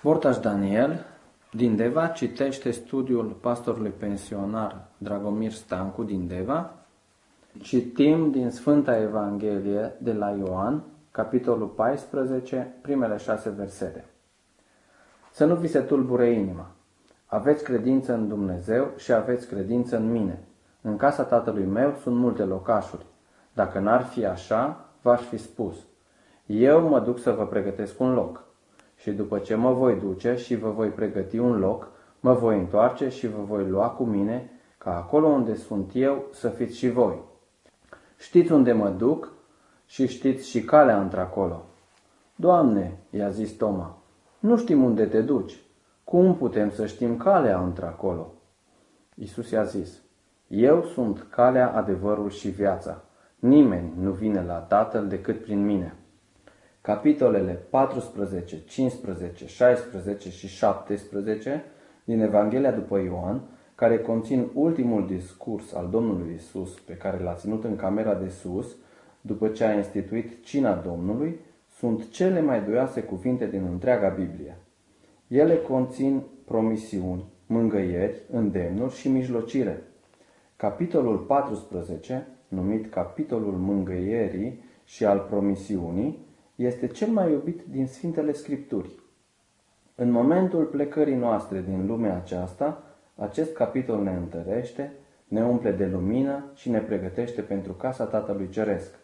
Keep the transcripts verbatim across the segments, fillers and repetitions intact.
Vortaș Daniel din Deva citește studiul pastorului pensionar Dragomir Stancu din Deva. Citim din Sfânta Evanghelie de la Ioan, capitolul paisprezece, primele șase versete. Să nu vi se tulbure inima. Aveți credință în Dumnezeu și aveți credință în mine. În casa tatălui meu sunt multe locașuri. Dacă n-ar fi așa, v-aș fi spus. Eu mă duc să vă pregătesc un loc. Și după ce mă voi duce și vă voi pregăti un loc, mă voi întoarce și vă voi lua cu mine, ca acolo unde sunt eu să fiți și voi. Știți unde mă duc și știți și calea într-acolo. Doamne, i-a zis Toma, nu știm unde te duci. Cum putem să știm calea într-acolo? Iisus i-a zis, eu sunt calea, adevărul și viața. Nimeni nu vine la Tatăl decât prin mine. Capitolele paisprezece, cincisprezece, șaisprezece și șaptesprezece din Evanghelia după Ioan, care conțin ultimul discurs al Domnului Iisus pe care l-a ținut în camera de sus, după ce a instituit cina Domnului, sunt cele mai duioase cuvinte din întreaga Biblie. Ele conțin promisiuni, mângâieri, îndemnuri și mijlocire. Capitolul paisprezece, numit capitolul mângâierii și al promisiunii, este cel mai iubit din Sfintele Scripturi. În momentul plecării noastre din lumea aceasta, acest capitol ne întărește, ne umple de lumină și ne pregătește pentru casa Tatălui Ceresc.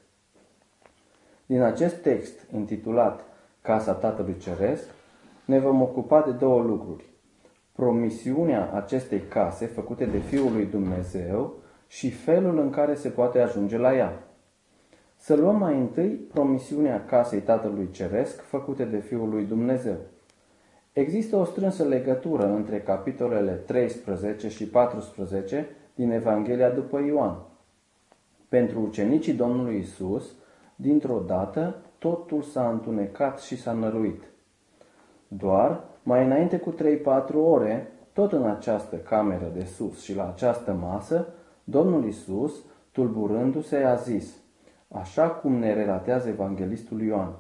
Din acest text, intitulat Casa Tatălui Ceresc, ne vom ocupa de două lucruri. Promisiunea acestei case făcute de Fiul lui Dumnezeu și felul în care se poate ajunge la ea. Să luăm mai întâi promisiunea casei Tatălui Ceresc făcute de Fiul lui Dumnezeu. Există o strânsă legătură între capitolele treisprezece și paisprezece din Evanghelia după Ioan. Pentru ucenicii Domnului Iisus, dintr-o dată, totul s-a întunecat și s-a năruit. Doar, mai înainte cu trei-patru ore, tot în această cameră de sus și la această masă, Domnul Iisus, tulburându-se, a zis, așa cum ne relatează evanghelistul Ioan.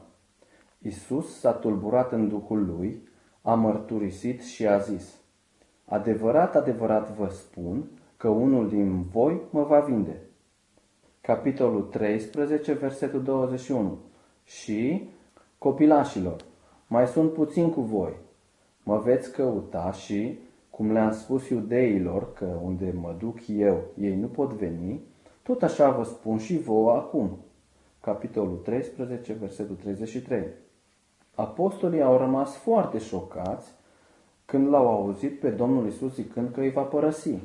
Iisus s-a tulburat în Duhul lui, a mărturisit și a zis, adevărat, adevărat vă spun că unul din voi mă va vinde. Capitolul treisprezece, versetul douăzeci și unu. Și, copilașilor, mai sunt puțin cu voi. Mă veți căuta și, cum le-am spus iudeilor că unde mă duc eu, ei nu pot veni, tot așa vă spun și vouă acum. Capitolul treisprezece, versetul treizeci și trei. Apostolii au rămas foarte șocați când l-au auzit pe Domnul Iisus zicând că îi va părăsi.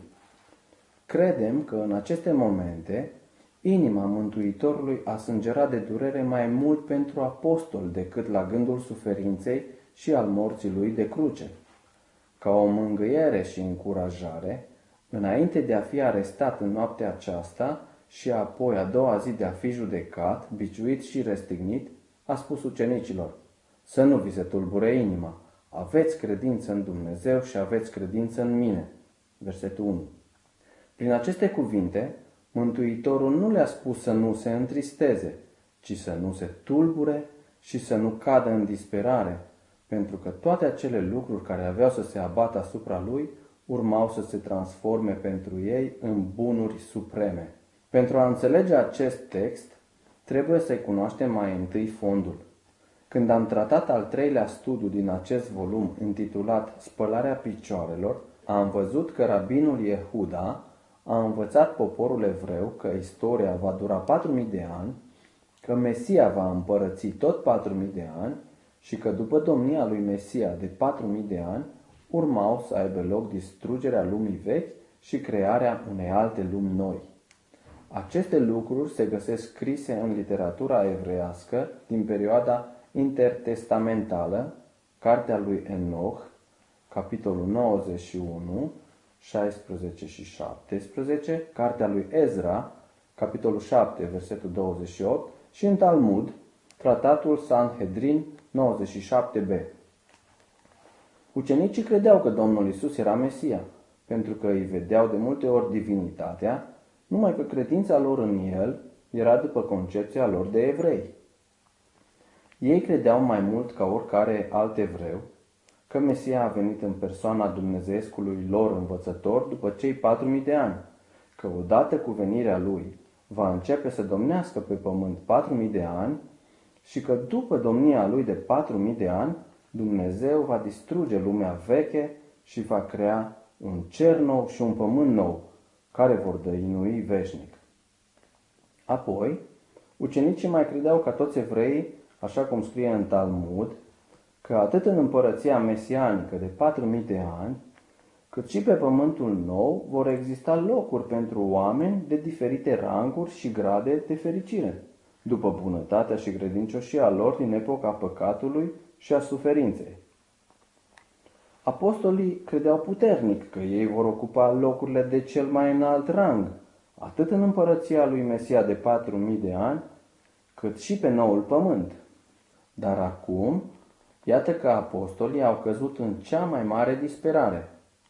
Credem că în aceste momente inima Mântuitorului a sângerat de durere mai mult pentru apostol decât la gândul suferinței și al morții lui de cruce. Ca o mângâiere și încurajare, înainte de a fi arestat în noaptea aceasta și apoi a doua zi de a fi judecat, biciuit și răstignit, a spus ucenicilor, să nu vi se tulbure inima, aveți credință în Dumnezeu și aveți credință în mine. Versetul unu. Prin aceste cuvinte, Mântuitorul nu le-a spus să nu se întristeze, ci să nu se tulbure și să nu cadă în disperare, pentru că toate acele lucruri care aveau să se abată asupra lui urmau să se transforme pentru ei în bunuri supreme. Pentru a înțelege acest text, trebuie să-i cunoaștem mai întâi fondul. Când am tratat al treilea studiu din acest volum, intitulat Spălarea picioarelor, am văzut că rabinul Iehuda a învățat poporul evreu că istoria va dura patru mii de ani, că Mesia va împărăți tot patru mii de ani și că după domnia lui Mesia de patru mii de ani, urmau să aibă loc distrugerea lumii vechi și crearea unei alte lumi noi. Aceste lucruri se găsesc scrise în literatura evreiască din perioada intertestamentală, cartea lui Enoch, capitolul nouăzeci și unu, șaisprezece și șaptesprezece, cartea lui Ezra, capitolul șapte, versetul douăzeci și opt și în Talmud, tratatul Sanhedrin nouăzeci și șapte b. Ucenicii credeau că Domnul Iisus era Mesia, pentru că îi vedeau de multe ori divinitatea, numai că credința lor în el era după concepția lor de evrei. Ei credeau mai mult ca oricare alt evreu că Mesia a venit în persoana dumnezeescului lor învățător după cei patru mii de ani, că odată cu venirea lui va începe să domnească pe pământ patru mii de ani și că după domnia lui de patru mii de ani, Dumnezeu va distruge lumea veche și va crea un cer nou și un pământ nou, care vor dăinui veșnic. Apoi, ucenicii mai credeau ca toți evreii, așa cum scrie în Talmud, că atât în împărăția mesianică de patru mii de ani, cât și pe pământul nou vor exista locuri pentru oameni de diferite ranguri și grade de fericire, după bunătatea și credincioșia lor din epoca păcatului și a suferinței. Apostolii credeau puternic că ei vor ocupa locurile de cel mai înalt rang, atât în împărăția lui Mesia de patru mii de ani, cât și pe noul pământ. Dar acum, iată că apostolii au căzut în cea mai mare disperare.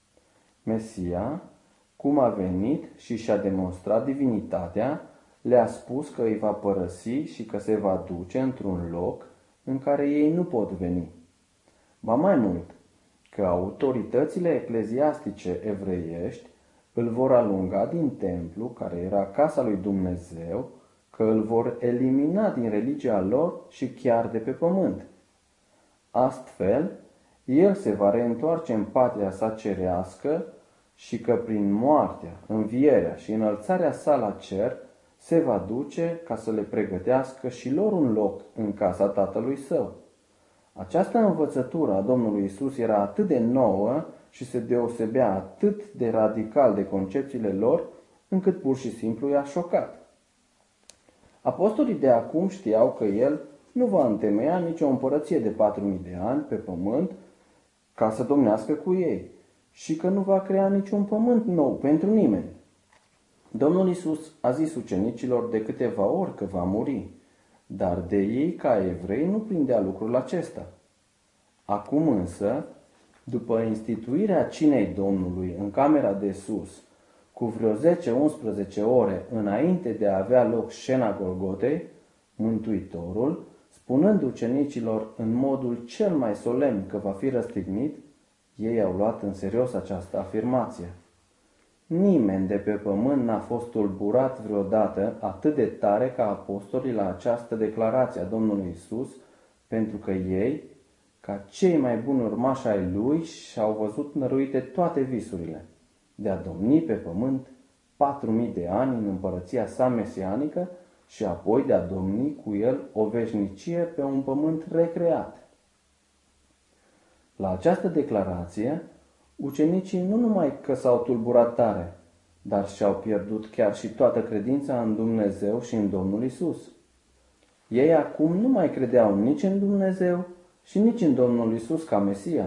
Mesia, cum a venit și și-a demonstrat divinitatea, le-a spus că îi va părăsi și că se va duce într-un loc în care ei nu pot veni. Ba mai mult, că autoritățile ecleziastice evreiești îl vor alunga din templu, care era casa lui Dumnezeu, că îl vor elimina din religia lor și chiar de pe pământ. Astfel, el se va reîntoarce în patria sa cerească și că prin moartea, învierea și înălțarea sa la cer se va duce ca să le pregătească și lor un loc în casa Tatălui Său. Această învățătură a Domnului Isus era atât de nouă și se deosebea atât de radical de concepțiile lor, încât pur și simplu i-a șocat. Apostolii de acum știau că el nu va întemeia nicio împărăție de patru mii de ani pe pământ ca să domnească cu ei și că nu va crea niciun pământ nou pentru nimeni. Domnul Isus a zis ucenicilor de câteva ori că va muri, dar de ei, ca evrei, nu prindea lucrul acesta. Acum însă, după instituirea cinei Domnului în camera de sus, cu vreo zece-unsprezece ore înainte de a avea loc scena Golgotei, Mântuitorul, spunând ucenicilor în modul cel mai solemn că va fi răstignit, ei au luat în serios această afirmație. Nimeni de pe pământ n-a fost tulburat vreodată atât de tare ca apostolii la această declarație a Domnului Isus, pentru că ei, ca cei mai buni urmași ai Lui, și-au văzut năruite toate visurile, de a domni pe pământ patru mii de ani în împărăția sa mesianică și apoi de a domni cu el o veșnicie pe un pământ recreat. La această declarație, ucenicii nu numai că s-au tulburat tare, dar și-au pierdut chiar și toată credința în Dumnezeu și în Domnul Isus. Ei acum nu mai credeau nici în Dumnezeu și nici în Domnul Isus ca Mesia.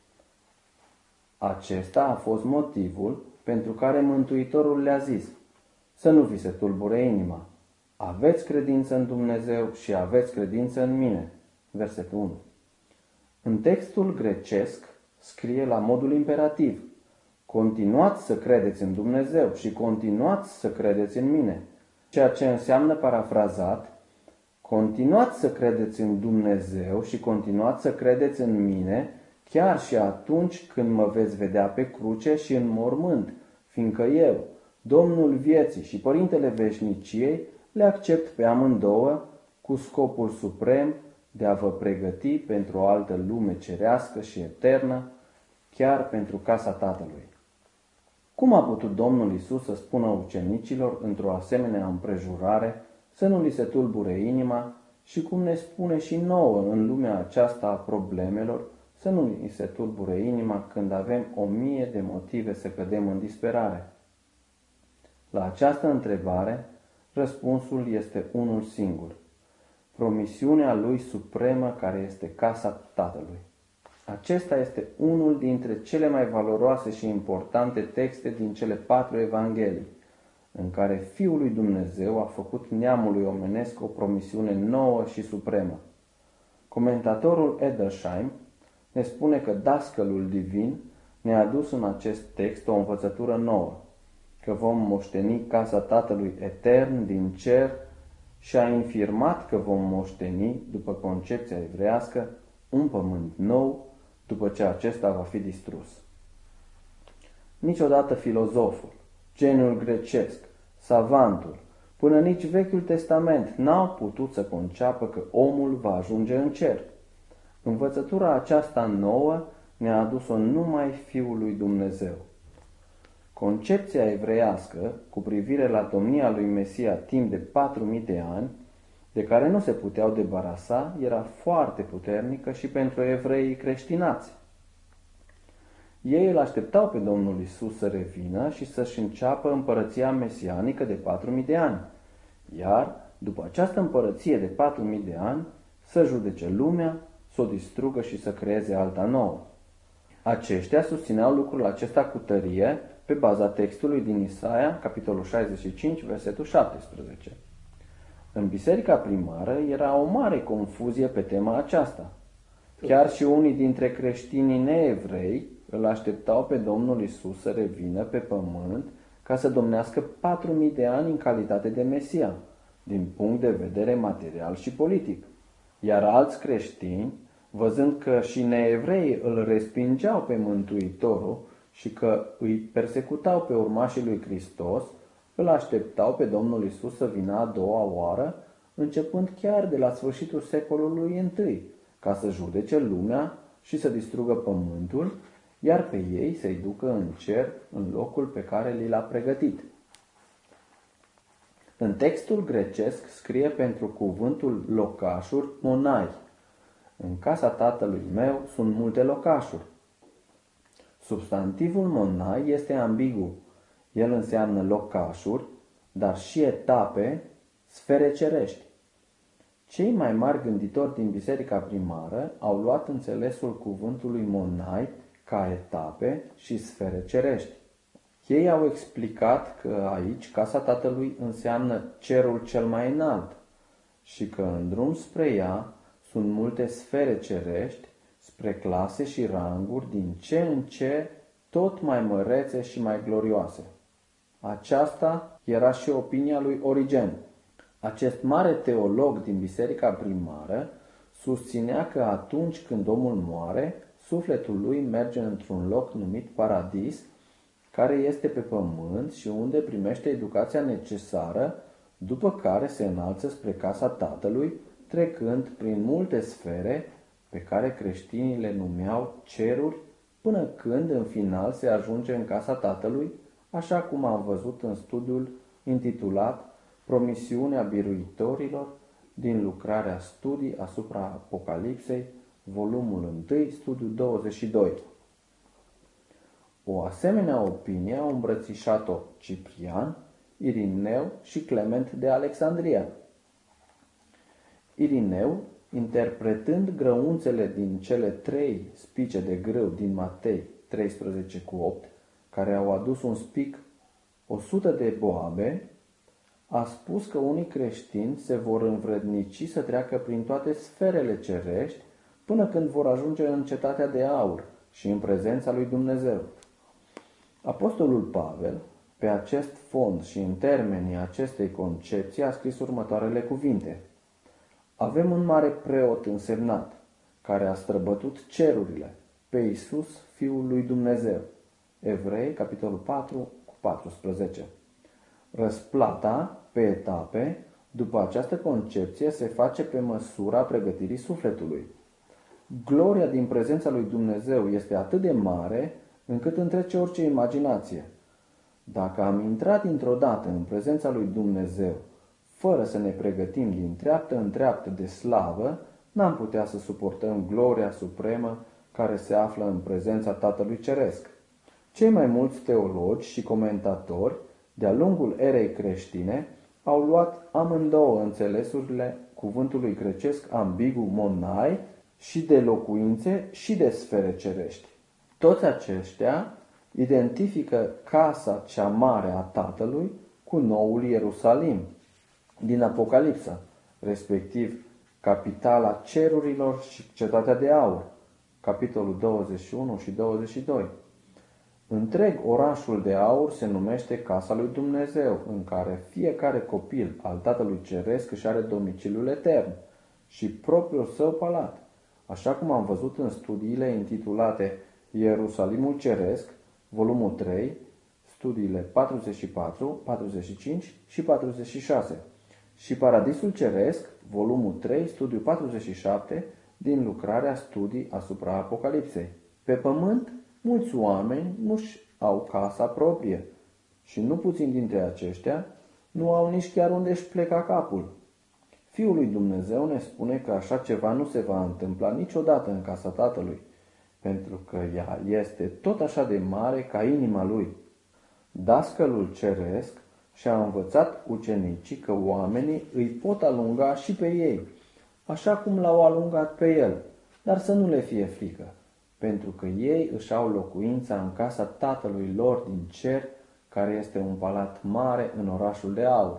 Acesta a fost motivul pentru care Mântuitorul le-a zis: să nu vi se tulbure inima. Aveți credință în Dumnezeu și aveți credință în mine. Versetul unu. În textul grecesc scrie la modul imperativ: continuați să credeți în Dumnezeu și continuați să credeți în mine. Ceea ce înseamnă, parafrazat, continuați să credeți în Dumnezeu și continuați să credeți în mine, chiar și atunci când mă veți vedea pe cruce și în mormânt, fiindcă eu, Domnul vieții și Părintele veșniciei, le accept pe amândouă cu scopul suprem de a vă pregăti pentru o altă lume cerească și eternă, chiar pentru casa Tatălui. Cum a putut Domnul Isus să spună ucenicilor într-o asemenea împrejurare să nu li se tulbure inima și cum ne spune și nouă în lumea aceasta a problemelor să nu li se tulbure inima când avem o mie de motive să cădem în disperare? La această întrebare, răspunsul este unul singur: promisiunea lui supremă, care este casa Tatălui. Acesta este unul dintre cele mai valoroase și importante texte din cele patru evanghelii, în care Fiul lui Dumnezeu a făcut neamului omenesc o promisiune nouă și supremă. Comentatorul Edersheim ne spune că dascălul divin ne-a adus în acest text o învățătură nouă, că vom moșteni casa Tatălui etern din cer, și a infirmat că vom moșteni, după concepția evrească, un pământ nou, după ce acesta va fi distrus. Niciodată filozoful, geniul grecesc, savantul, până nici Vechiul Testament n-au putut să conceapă că omul va ajunge în cer. Învățătura aceasta nouă ne-a adus-o numai Fiul lui Dumnezeu. Concepția evreiască cu privire la domnia lui Mesia timp de patru mii de ani, de care nu se puteau debarasa, era foarte puternică și pentru evreii creștinați. Ei îl așteptau pe Domnul Isus să revină și să-și înceapă împărăția mesianică de patru mii de ani, iar, după această împărăție de patru mii de ani, să judece lumea, să o distrugă și să creeze alta nouă. Aceștia susțineau lucrul acesta cu tărie pe baza textului din Isaia, capitolul șaizeci și cinci, versetul șaptesprezece. În biserica primară era o mare confuzie pe tema aceasta. Chiar și unii dintre creștinii neevrei îl așteptau pe Domnul Isus să revină pe pământ ca să domnească patru mii de ani în calitate de Mesia, din punct de vedere material și politic. Iar alți creștini, văzând că și neevrei îl respingeau pe Mântuitorul și că îi persecutau pe urmașii lui Hristos, îl așteptau pe Domnul Isus să vină a doua oară, începând chiar de la sfârșitul secolului întâi, ca să judece lumea și să distrugă pământul, iar pe ei să-i ducă în cer, în locul pe care li l-a pregătit. În textul grecesc scrie pentru cuvântul locașuri monai. În casa tatălui meu sunt multe locașuri. Substantivul monai este ambigu. El înseamnă locașuri, dar și etape, sfere cerești. Cei mai mari gânditori din biserica primară au luat înțelesul cuvântului monai ca etape și sfere cerești. Ei au explicat că aici casa Tatălui înseamnă cerul cel mai înalt și că în drum spre ea sunt multe sfere cerești spre clase și ranguri din ce în ce tot mai mărețe și mai glorioase. Aceasta era și opinia lui Origen. Acest mare teolog din biserica primară susținea că atunci când omul moare, sufletul lui merge într-un loc numit paradis, care este pe pământ și unde primește educația necesară, după care se înalță spre casa Tatălui, trecând prin multe sfere pe care creștinii le numeau ceruri, până când în final se ajunge în casa Tatălui, așa cum am văzut în studiul intitulat Promisiunea biruitorilor din lucrarea Studii asupra Apocalipsei, volumul unu, studiul douăzeci și doi. O asemenea opinie au îmbrățișat-o Ciprian, Irineu și Clement de Alexandria. Irineu, interpretând grăunțele din cele trei spice de grâu din Matei treisprezece cu opt, care au adus un spic o sută de boabe, a spus că unii creștini se vor învrednici să treacă prin toate sferele cerești până când vor ajunge în cetatea de aur și în prezența lui Dumnezeu. Apostolul Pavel, pe acest fond și în termenii acestei concepții, a scris următoarele cuvinte. Avem un mare preot însemnat, care a străbătut cerurile, pe Iisus, Fiul lui Dumnezeu. Evrei, capitolul patru, cu paisprezece. Răsplata, pe etape, după această concepție, se face pe măsura pregătirii sufletului. Gloria din prezența lui Dumnezeu este atât de mare, încât întrece orice imaginație. Dacă am intrat dintr-o dată în prezența lui Dumnezeu, fără să ne pregătim din treaptă în treaptă de slavă, n-am putea să suportăm gloria supremă care se află în prezența Tatălui Ceresc. Cei mai mulți teologi și comentatori, de-a lungul erei creștine, au luat amândouă înțelesurile cuvântului grecesc ambigu monai și de locuințe și de sfere cerești. Toți aceștia identifică casa cea mare a Tatălui cu noul Ierusalim din Apocalipsa, respectiv capitala cerurilor și cetatea de aur, capitolul douăzeci și unu și douăzeci și doi. Întreg orașul de aur se numește Casa lui Dumnezeu, în care fiecare copil al Tatălui Ceresc își are domiciliul etern și propriul său palat. așa cum am văzut în studiile intitulate Ierusalimul Ceresc, volumul trei, studiile patruzeci și patru, patruzeci și cinci și patruzeci și șase, și Paradisul Ceresc, volumul trei, studiul patruzeci și șapte, din lucrarea Studii asupra Apocalipsei. Pe pământ, mulți oameni nu-și au casa proprie și nu puțin dintre aceștia nu au nici chiar unde își pleca capul. Fiul lui Dumnezeu ne spune că așa ceva nu se va întâmpla niciodată în casa Tatălui, pentru că ea este tot așa de mare ca inima lui. Dascălul ceresc și-a învățat ucenicii că oamenii îi pot alunga și pe ei, așa cum l-au alungat pe el, dar să nu le fie frică, pentru că ei își au locuința în casa Tatălui lor din cer, care este un palat mare în orașul de aur.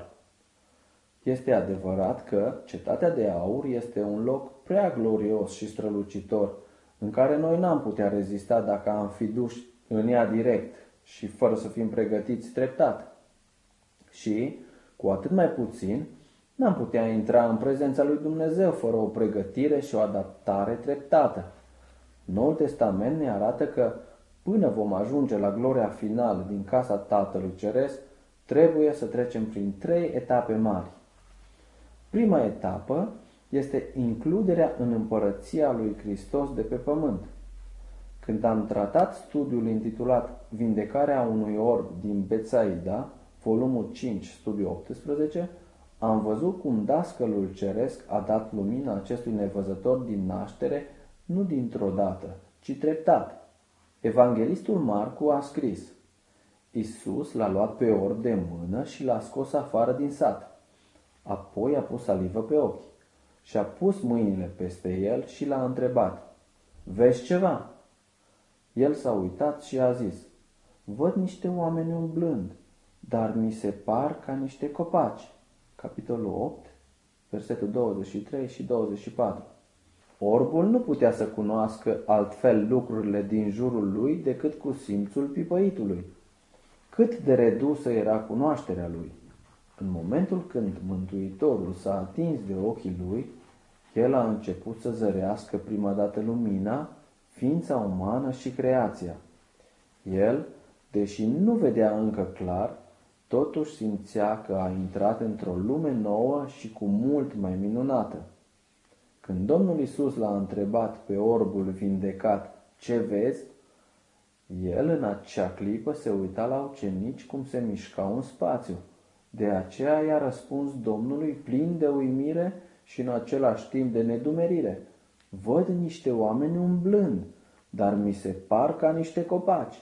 Este adevărat că cetatea de aur este un loc prea glorios și strălucitor, în care noi n-am putea rezista dacă am fi duși în ea direct și fără să fim pregătiți treptat. Și, cu atât mai puțin, n-am putea intra în prezența lui Dumnezeu fără o pregătire și o adaptare treptată. Noul Testament ne arată că, până vom ajunge la gloria finală din casa Tatălui Ceresc, trebuie să trecem prin trei etape mari. Prima etapă este includerea în împărăția lui Hristos de pe pământ. Când am tratat studiul intitulat Vindecarea unui orb din Betsaida, volumul cinci, studiu optsprezece, am văzut cum Dascălul Ceresc a dat lumina acestui nevăzător din naștere, nu dintr-o dată, ci treptat. Evanghelistul Marcu a scris: Iisus l-a luat pe orb de mână și l-a scos afară din sat. Apoi a pus salivă pe ochi și a pus mâinile peste el și l-a întrebat: Vezi ceva? El s-a uitat și a zis: Văd niște oameni umblând, dar mi se par ca niște copaci. Capitolul opt, versetul douăzeci și trei și douăzeci și patru. Orbul nu putea să cunoască altfel lucrurile din jurul lui decât cu simțul pipăitului. Cât de redusă era cunoașterea lui! În momentul când Mântuitorul s-a atins de ochii lui, el a început să zărească prima dată lumina, ființa umană și creația. El, deși nu vedea încă clar, totuși simțea că a intrat într-o lume nouă și cu mult mai minunată. Când Domnul Iisus l-a întrebat pe orbul vindecat: Ce vezi? El în acea clipă se uita la ucenici cum se mișcau în spațiu. De aceea i-a răspuns Domnului plin de uimire și în același timp de nedumerire: Văd niște oameni umblând, dar mi se par ca niște copaci.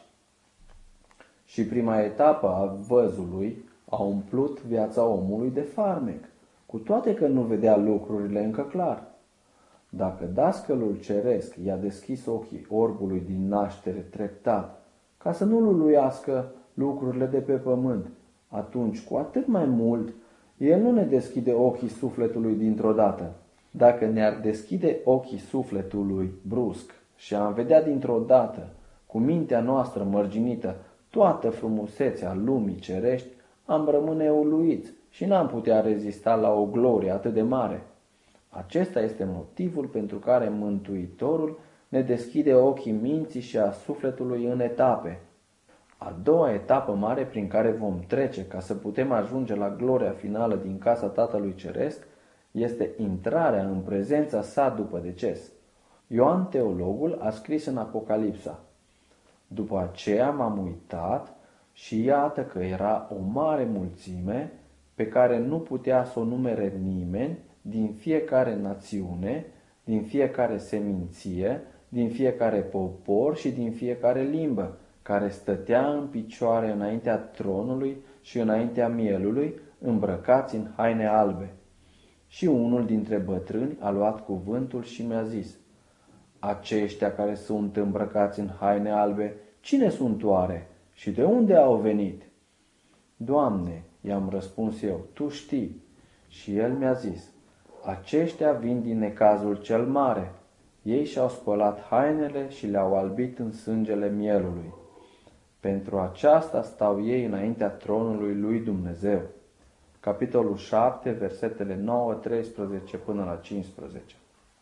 Și prima etapă a văzului a umplut viața omului de farmec, cu toate că nu vedea lucrurile încă clar. Dacă Dascălul Ceresc i-a deschis ochii orbului din naștere treptat, ca să nu luluiască lucrurile de pe pământ, atunci, cu atât mai mult, el nu ne deschide ochii sufletului dintr-o dată. Dacă ne-ar deschide ochii sufletului brusc și am vedea dintr-o dată, cu mintea noastră mărginită, toată frumusețea lumii cerești, am rămâne uluiți și n-am putea rezista la o glorie atât de mare. Acesta este motivul pentru care Mântuitorul ne deschide ochii minții și a sufletului în etape. A doua etapă mare prin care vom trece ca să putem ajunge la gloria finală din casa Tatălui Ceresc este intrarea în prezența sa după deces. Ioan Teologul a scris în Apocalipsa: După aceea m-am uitat și iată că era o mare mulțime pe care nu putea să o numere nimeni, din fiecare națiune, din fiecare seminție, din fiecare popor și din fiecare limbă, care stătea în picioare înaintea tronului și înaintea mielului, îmbrăcați în haine albe. Și unul dintre bătrâni a luat cuvântul și mi-a zis: Aceștia care sunt îmbrăcați în haine albe, cine sunt oare și de unde au venit? Doamne, i-am răspuns eu, Tu știi. Și el mi-a zis: Aceștia vin din necazul cel mare. Ei și-au spălat hainele și le-au albit în sângele mielului. Pentru aceasta stau ei înaintea tronului lui Dumnezeu. Capitolul șapte, versetele nouă, treisprezece până la cincisprezece.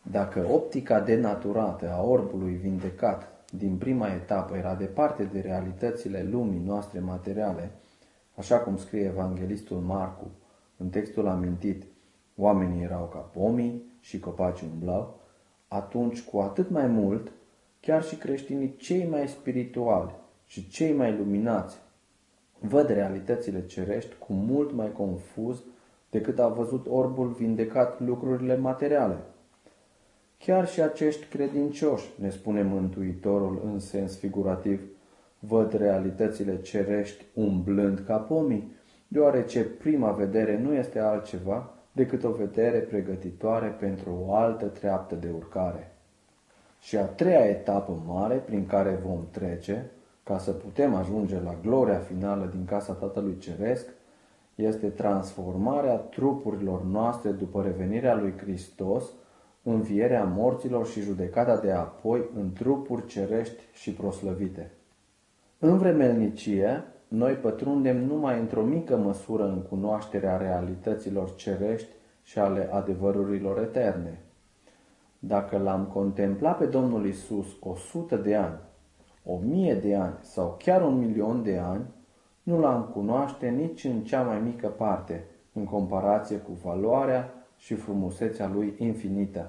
Dacă optica denaturată a orbului vindecat din prima etapă era departe de realitățile lumii noastre materiale, așa cum scrie evanghelistul Marcu în textul amintit, oamenii erau ca pomii și copacii umblau, atunci cu atât mai mult, chiar și creștinii cei mai spirituali și cei mai luminați văd realitățile cerești cu mult mai confuz decât a văzut orbul vindecat lucrurile materiale. Chiar și acești credincioși, ne spune Mântuitorul în sens figurativ, văd realitățile cerești umblând ca pomii, deoarece prima vedere nu este altceva decât o vedere pregătitoare pentru o altă treaptă de urcare. Și a treia etapă mare prin care vom trece, ca să putem ajunge la gloria finală din casa Tatălui Ceresc, este transformarea trupurilor noastre după revenirea lui Hristos, învierea morților și judecata de apoi în trupuri cerești și proslăvite. În vremelnicie, noi pătrundem numai într-o mică măsură în cunoașterea realităților cerești și ale adevărurilor eterne. Dacă l-am contemplat pe Domnul Isus o sută de ani, o mie de ani sau chiar un milion de ani, nu l-am cunoaște nici în cea mai mică parte, în comparație cu valoarea și frumusețea lui infinită.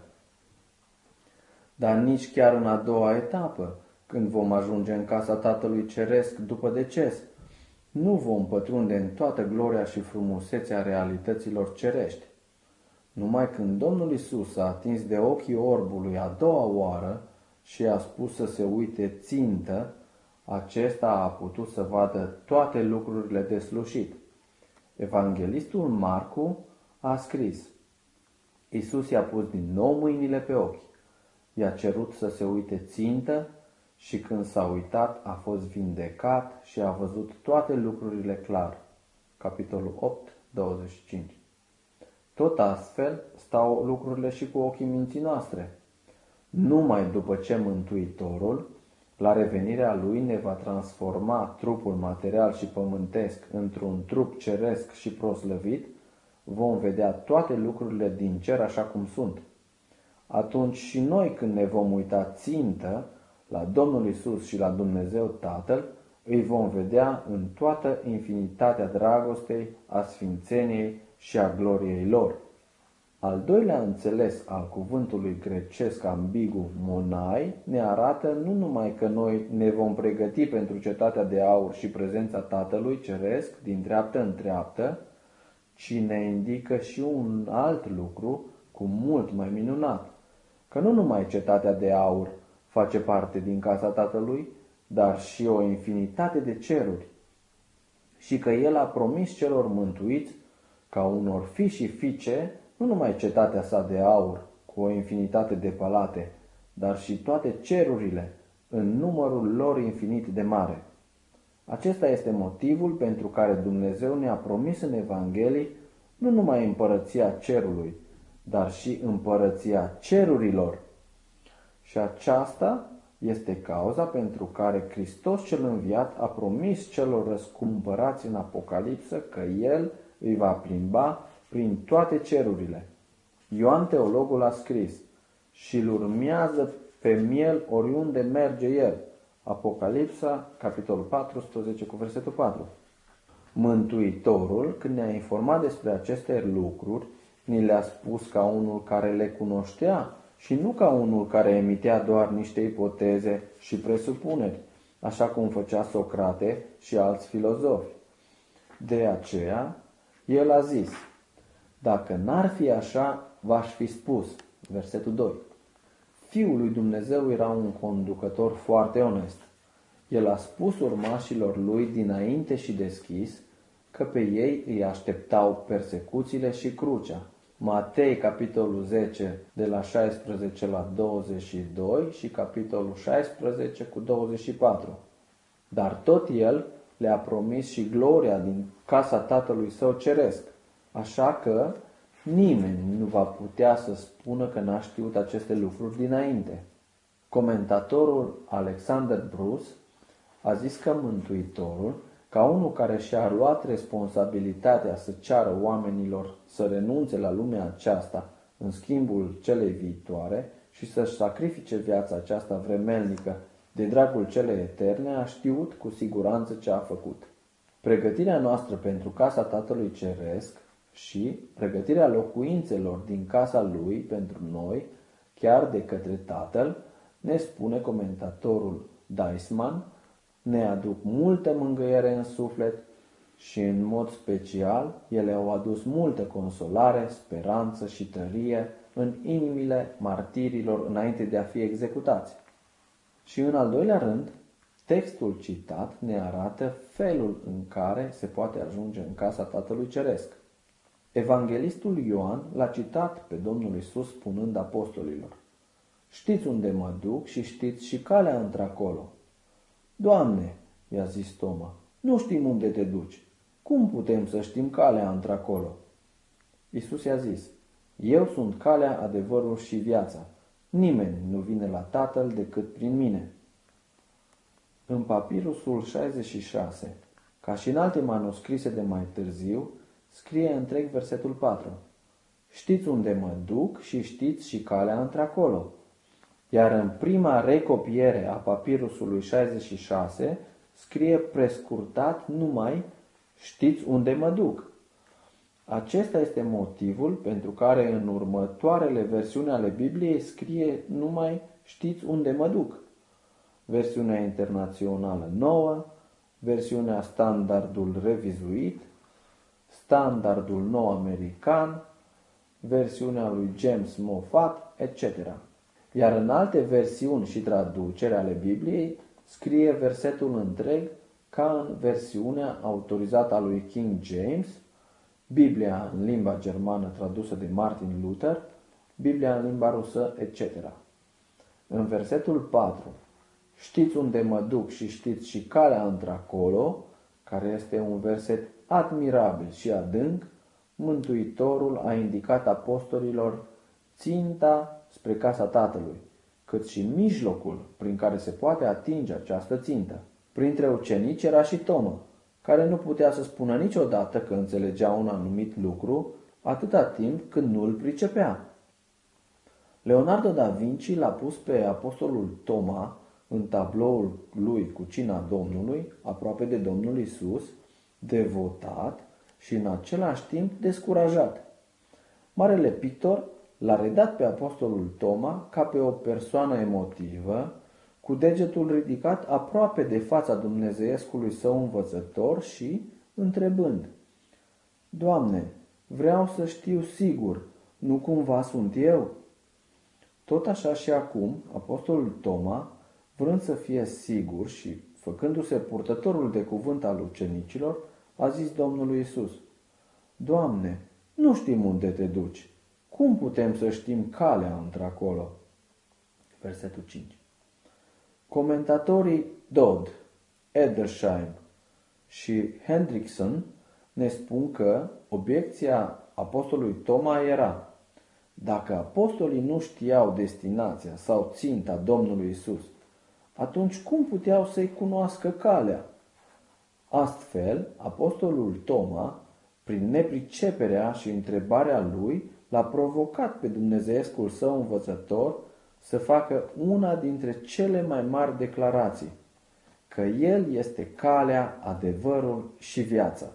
Dar nici chiar în a doua etapă, când vom ajunge în casa Tatălui Ceresc după deces, nu vom pătrunde în toată gloria și frumusețea realităților cerești. Numai când Domnul Isus s-a atins de ochii orbului a doua oară și a spus să se uite țintă, acesta a putut să vadă toate lucrurile de slușit. Evanghelistul Marcu a scris: Isus i-a pus din nou mâinile pe ochi, i-a cerut să se uite țintă și când s-a uitat a fost vindecat și a văzut toate lucrurile clar. Capitolul opt, douăzeci și cinci. Tot astfel stau lucrurile și cu ochii minții noastre. Numai după ce Mântuitorul, la revenirea Lui, ne va transforma trupul material și pământesc într-un trup ceresc și proslăvit, vom vedea toate lucrurile din cer așa cum sunt. Atunci și noi, când ne vom uita țintă la Domnul Isus și la Dumnezeu Tatăl, îi vom vedea în toată infinitatea dragostei, a sfințeniei și a gloriei lor. Al doilea înțeles al cuvântului grecesc ambigu monai ne arată nu numai că noi ne vom pregăti pentru cetatea de aur și prezența Tatălui Ceresc din dreaptă în dreaptă, ci ne indică și un alt lucru cu mult mai minunat, că nu numai cetatea de aur face parte din casa Tatălui, dar și o infinitate de ceruri, și că El a promis celor mântuiți ca unor fii și fiice nu numai cetatea sa de aur cu o infinitate de palate, dar și toate cerurile în numărul lor infinit de mare. Acesta este motivul pentru care Dumnezeu ne-a promis în Evanghelii nu numai împărăția cerului, dar și împărăția cerurilor. Și aceasta este cauza pentru care Hristos cel înviat a promis celor răscumpărați în Apocalipsă că El îi va plimba prin toate cerurile. Ioan Teologul a scris: și-l urmează pe miel oriunde merge el. Apocalipsa, capitolul paisprezece, cu versetul patru. Mântuitorul, când ne-a informat despre aceste lucruri, ni le-a spus ca unul care le cunoștea și nu ca unul care emitea doar niște ipoteze și presupuneri, așa cum făcea Socrate și alți filozofi. De aceea, el a zis: dacă n-ar fi așa, v-aș fi spus. Versetul doi. Fiul lui Dumnezeu era un conducător foarte onest. El a spus urmașilor lui dinainte și deschis că pe ei îi așteptau persecuțiile și crucea. Matei, capitolul zece, de la șaisprezece la douăzeci și doi și capitolul șaisprezece cu douăzeci și patru. Dar tot el le-a promis și gloria din casa Tatălui Său Ceresc, așa că nimeni nu va putea să spună că n-a știut aceste lucruri dinainte. Comentatorul Alexander Bruce a zis că Mântuitorul, ca unul care și-a luat responsabilitatea să ceară oamenilor să renunțe la lumea aceasta în schimbul celei viitoare și să-și sacrifice viața aceasta vremelnică de dragul celei eterne, a știut cu siguranță ce a făcut. Pregătirea noastră pentru casa Tatălui Ceresc și pregătirea locuințelor din casa Lui pentru noi, chiar de către Tatăl, ne spune comentatorul Deisman, ne aduc multă mângâiere în suflet și în mod special ele au adus multă consolare, speranță și tărie în inimile martirilor înainte de a fi executați. Și în al doilea rând, textul citat ne arată felul în care se poate ajunge în casa Tatălui Ceresc. Evanghelistul Ioan l-a citat pe Domnul Iisus spunând apostolilor: știți unde mă duc și știți și calea într-acolo. Doamne, i-a zis Toma, nu știm unde te duci. Cum putem să știm calea într-acolo? Iisus i-a zis: eu sunt calea, adevărul și viața. Nimeni nu vine la Tatăl decât prin mine. În papirusul șaizeci și șase, ca și în alte manuscrise de mai târziu, scrie întreg versetul patru. Știți unde mă duc și știți și calea într-acolo. Iar în prima recopiere a papirusului șaizeci și șase scrie prescurtat numai știți unde mă duc. Acesta este motivul pentru care în următoarele versiuni ale Bibliei scrie numai știți unde mă duc. Versiunea internațională nouă, versiunea standardul revizuit, standardul nou american, versiunea lui James Moffat, et cetera. Iar în alte versiuni și traduceri ale Bibliei scrie versetul întreg ca în versiunea autorizată a lui King James, Biblia în limba germană tradusă de Martin Luther, Biblia în limba rusă, et cetera. În versetul patru, știți unde mă duc și știți și calea într-acolo, care este un verset admirabil și adânc, Mântuitorul a indicat apostolilor ținta spre casa Tatălui, cât și mijlocul prin care se poate atinge această țintă. Printre ucenici era și Toma, care nu putea să spună niciodată că înțelegea un anumit lucru atâta timp când nu îl pricepea. Leonardo da Vinci l-a pus pe apostolul Toma în tabloul lui cu cina Domnului, aproape de Domnul Iisus, devotat și în același timp descurajat. Marele pictor l-a redat pe apostolul Toma ca pe o persoană emotivă, cu degetul ridicat aproape de fața dumnezeiescului său învățător și întrebând: Doamne, vreau să știu sigur, nu cumva sunt eu? Tot așa și acum, apostolul Toma, vrând să fie sigur și făcându-se purtătorul de cuvânt al ucenicilor, a zis Domnului Iisus: Doamne, nu știm unde te duci. Cum putem să știm calea într-acolo? Versetul cinci. Comentatorii Dodd, Edersheim și Hendrickson ne spun că obiecția apostolului Toma era: dacă apostolii nu știau destinația sau ținta Domnului Iisus, atunci cum puteau să-i cunoască calea? Astfel, apostolul Toma, prin nepriceperea și întrebarea lui, l-a provocat pe dumnezeiescul său învățător să facă una dintre cele mai mari declarații, că El este calea, adevărul și viața.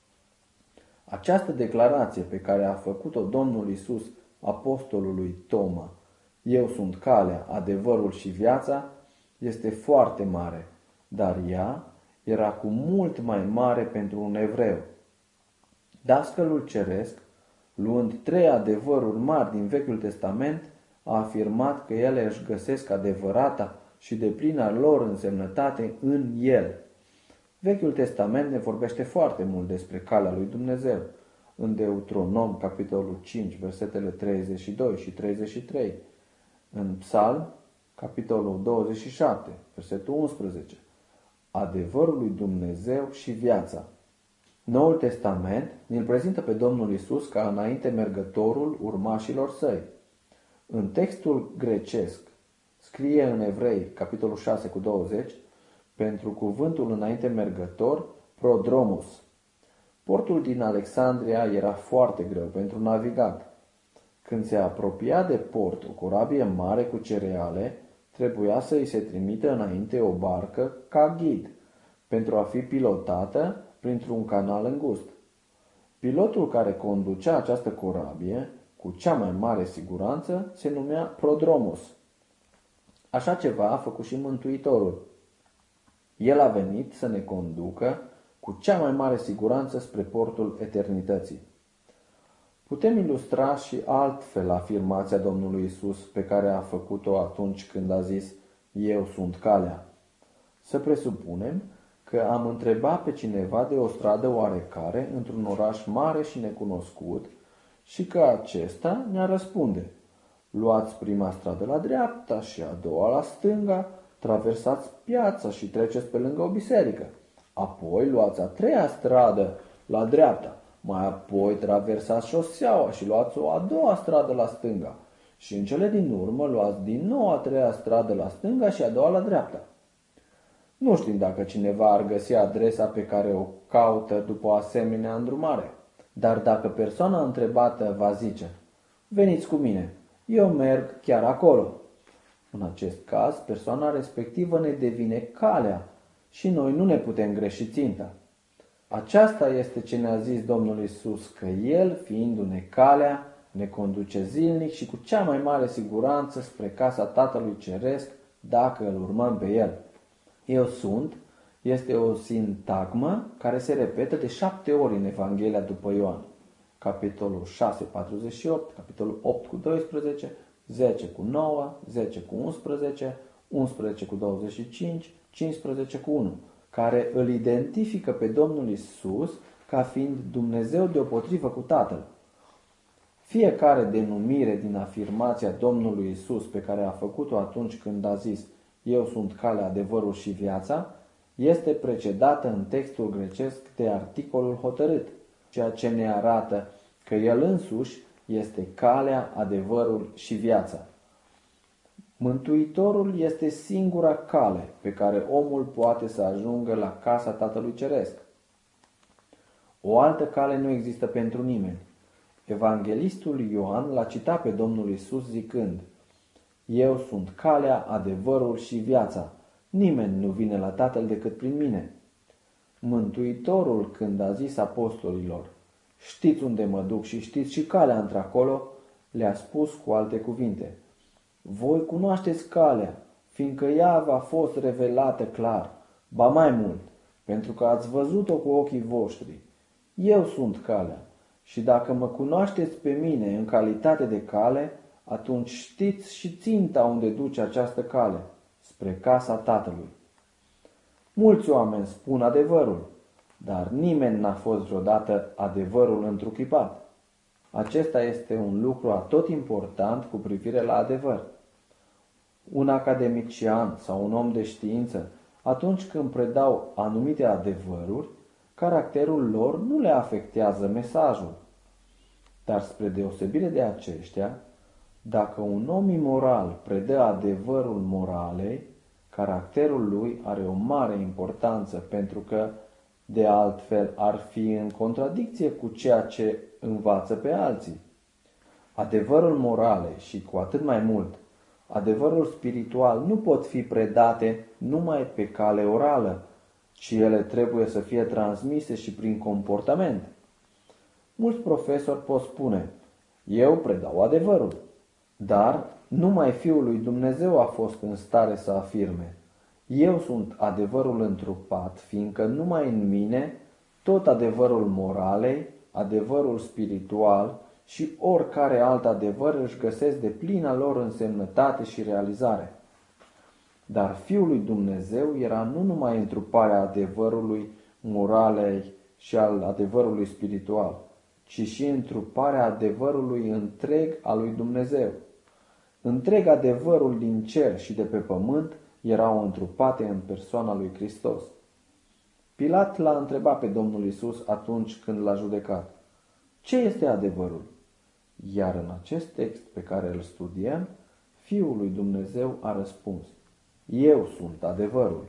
Această declarație pe care a făcut-o Domnul Iisus apostolului Toma, eu sunt calea, adevărul și viața, este foarte mare, dar ea era cu mult mai mare pentru un evreu. Dascălul ceresc, luând trei adevăruri mari din Vechiul Testament, a afirmat că ele își găsesc adevărata și deplina lor însemnătate în El. Vechiul Testament ne vorbește foarte mult despre calea lui Dumnezeu. În Deuteronom, capitolul cinci, versetele treizeci și doi și treizeci și trei. În Psalm, capitolul douăzeci și șapte, versetul unsprezece. Adevărul lui Dumnezeu și viața. Noul Testament ne-l prezintă pe Domnul Iisus ca înainte mergătorul urmașilor săi. În textul grecesc scrie în Evrei, capitolul șase cu douăzeci, pentru cuvântul înainte mergător, prodromos. Portul din Alexandria era foarte greu pentru navigat. Când se apropia de port o corabie mare cu cereale, trebuia să îi se trimită înainte o barcă ca ghid, pentru a fi pilotată printr-un canal îngust. Pilotul care conducea această corabie, cu cea mai mare siguranță, se numea Prodromos. Așa ceva a făcut și Mântuitorul. El a venit să ne conducă cu cea mai mare siguranță spre portul eternității. Putem ilustra și altfel afirmația Domnului Isus pe care a făcut-o atunci când a zis: Eu sunt calea. Să presupunem că am întrebat pe cineva de o stradă oarecare într-un oraș mare și necunoscut și că acesta ne-a răspunde: luați prima stradă la dreapta și a doua la stânga, traversați piața și treceți pe lângă o biserică. Apoi luați a treia stradă la dreapta, mai apoi traversați șoseaua și luați o a doua stradă la stânga. Și în cele din urmă luați din nou a treia stradă la stânga și a doua la dreapta. Nu știm dacă cineva ar găsi adresa pe care o caută după o asemenea îndrumare. Dar dacă persoana întrebată va zice: veniți cu mine, eu merg chiar acolo. În acest caz, persoana respectivă ne devine calea și noi nu ne putem greși ținta. Aceasta este ce ne-a zis Domnul Isus, că El, fiindu-ne calea, ne conduce zilnic și cu cea mai mare siguranță spre casa Tatălui Ceresc, dacă îl urmăm pe El. Eu sunt este o sintagmă care se repetă de șapte ori în Evanghelia după Ioan. Capitolul șase, patruzeci și opt, capitolul opt cu doisprezece, zece cu nouă, zece cu unsprezece, unsprezece cu douăzeci și cinci, cincisprezece cu unu, care îl identifică pe Domnul Isus ca fiind Dumnezeu deopotrivă cu Tatăl. Fiecare denumire din afirmația Domnului Isus pe care a făcut-o atunci când a zis: eu sunt calea, adevărul și viața, este precedată în textul grecesc de articolul hotărât, ceea ce ne arată că El însuși este calea, adevărul și viața. Mântuitorul este singura cale pe care omul poate să ajungă la casa Tatălui Ceresc. O altă cale nu există pentru nimeni. Evanghelistul Ioan l-a citat pe Domnul Isus zicând: eu sunt calea, adevărul și viața. Nimeni nu vine la Tatăl decât prin mine. Mântuitorul, când a zis apostolilor: știți unde mă duc și știți și calea într-acolo, le-a spus cu alte cuvinte: voi cunoașteți calea, fiindcă ea v-a fost revelată clar, ba mai mult, pentru că ați văzut-o cu ochii voștri. Eu sunt calea și dacă mă cunoașteți pe mine în calitate de cale, atunci știți și ținta unde duce această cale, spre casa Tatălui. Mulți oameni spun adevărul, dar nimeni n-a fost vreodată adevărul întruchipat. Acesta este un lucru atot important cu privire la adevăr. Un academician sau un om de știință, atunci când predau anumite adevăruri, caracterul lor nu le afectează mesajul. Dar spre deosebire de aceștia, dacă un om imoral predă adevărul moralei, caracterul lui are o mare importanță, pentru că, de altfel, ar fi în contradicție cu ceea ce învață pe alții. Adevărul moralei și, cu atât mai mult, adevărul spiritual nu pot fi predate numai pe cale orală, ci ele trebuie să fie transmise și prin comportament. Mulți profesori pot spune: eu predau adevărul, dar numai Fiul lui Dumnezeu a fost în stare să afirme: eu sunt adevărul întrupat, fiindcă numai în mine tot adevărul moralei, adevărul spiritual și oricare alt adevăr își găsesc de plina lor însemnătate și realizare. Dar Fiul lui Dumnezeu era nu numai întruparea adevărului moralei și al adevărului spiritual, ci și întruparea adevărului întreg al lui Dumnezeu. Întreg adevărul din cer și de pe pământ erau întrupate în persoana lui Hristos. Pilat l-a întrebat pe Domnul Isus atunci când l-a judecat: ce este adevărul? Iar în acest text pe care îl studiem, Fiul lui Dumnezeu a răspuns: eu sunt adevărul.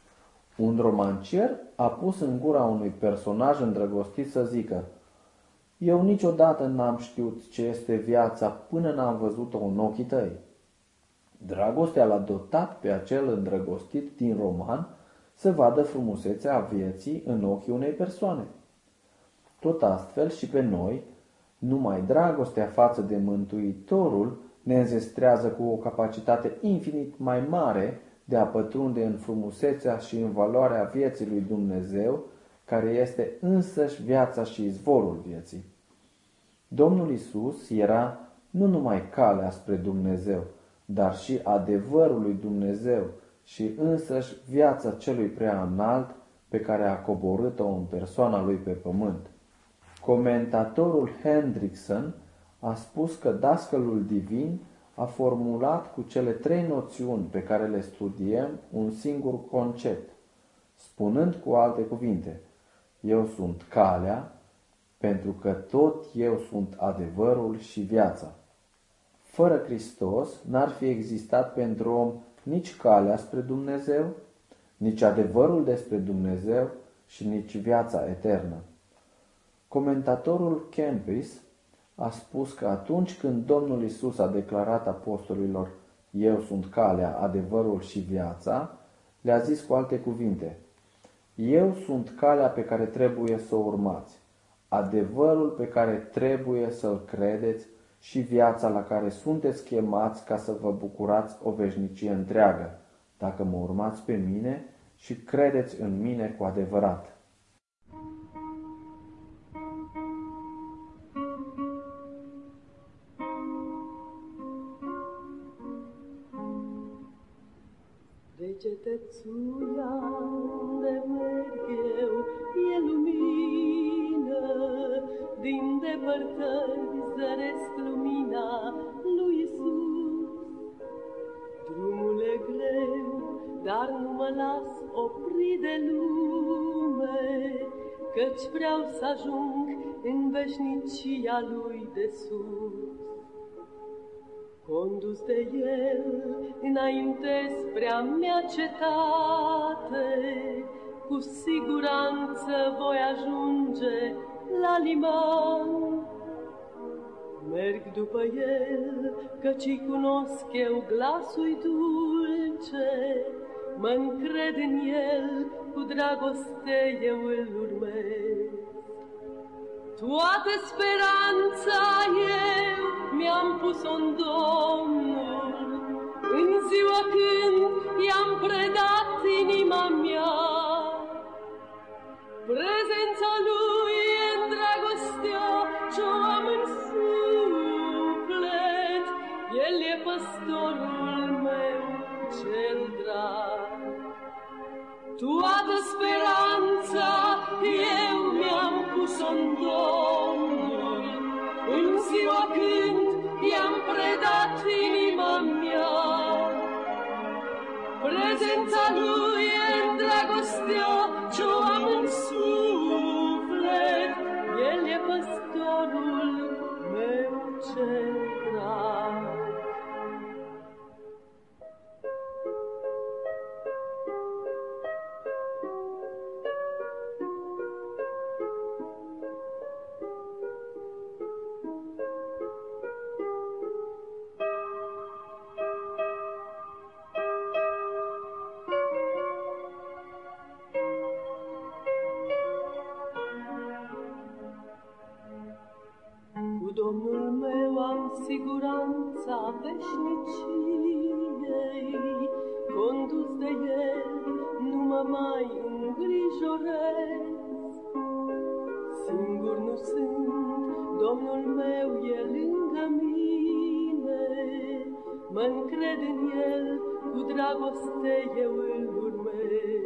Un romancier a pus în gura unui personaj îndrăgostit să zică: Eu niciodată n-am știut ce este viața până n-am văzut-o în ochii tăi. Dragostea l-a dotat pe acel îndrăgostit din roman să vadă frumusețea vieții în ochii unei persoane. Tot astfel și pe noi, numai dragostea față de Mântuitorul ne înzestrează cu o capacitate infinit mai mare de a pătrunde în frumusețea și în valoarea vieții lui Dumnezeu, care este însăși viața și izvorul vieții. Domnul Iisus era nu numai calea spre Dumnezeu, dar și adevărul lui Dumnezeu și însăși viața celui prea înalt pe care a coborât-o în persoana lui pe pământ. Comentatorul Hendrickson a spus că dascălul divin a formulat cu cele trei noțiuni pe care le studiem un singur concept, spunând cu alte cuvinte: eu sunt calea, pentru că tot eu sunt adevărul și viața. Fără Hristos n-ar fi existat pentru om nici calea spre Dumnezeu, nici adevărul despre Dumnezeu și nici viața eternă. Comentatorul Kempis a spus că atunci când Domnul Iisus a declarat apostolilor: eu sunt calea, adevărul și viața, le-a zis cu alte cuvinte: eu sunt calea pe care trebuie să o urmați, adevărul pe care trebuie să-l credeți și viața la care sunteți chemați ca să vă bucurați o veșnicie întreagă, dacă mă urmați pe mine și credeți în mine cu adevărat. Cetățuia unde merg eu e lumină, din depărtări zăresc lumina lui Iisus. Drumul e greu, dar nu mă las opri de lume, căci vreau să ajung în veșnicia lui de sus. Condus de el înainte spre a mea cetate, cu siguranță voi ajunge la liman. Merg după el, căci-i cunosc eu glasul dulce, mă-ncred în el, cu dragoste eu îl urmez. Toată speranța eu mi-am pus-o în Domnul, în ziua când i-am predat inima mea. Prezența lui e dragostea ce-o am în suflet, el e păstorul meu cel drag. Toată speranța eu mi-am pus-o în Domnul, în ziua când i-am predat inima mea. Prezența lui e dragostea ce-o am în suflet, el e păstorul meu cel drag. Domnul meu am siguranța veșniciei, condus de el nu mă mai îngrijorez. Singur nu sunt, Domnul meu e lângă mine, mă-ncred în el, cu dragoste eu îl urmez.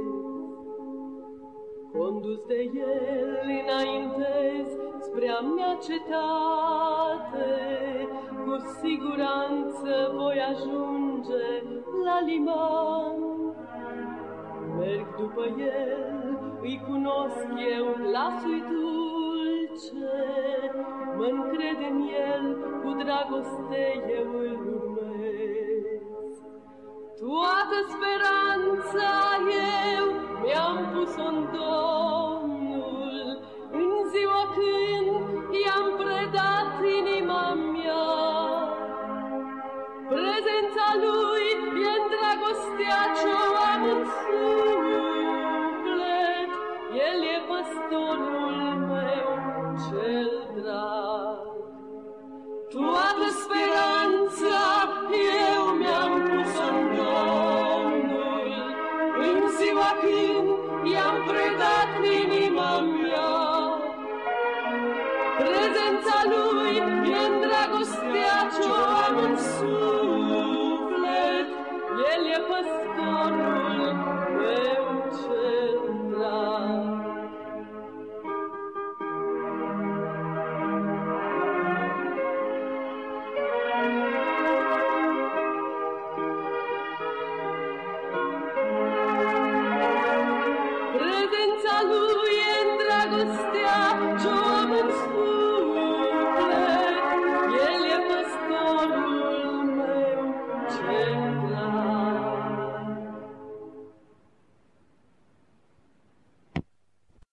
Condus de el înaintez spre a mea cetate, cu siguranță voi ajunge la liman. Merg după el, îi cunosc eu glasul dulce, mă-ncred în el, cu dragoste eu îl urmez. Toată speranța eu mi-am pus-o în Domnul, în ziua când i-am dragoste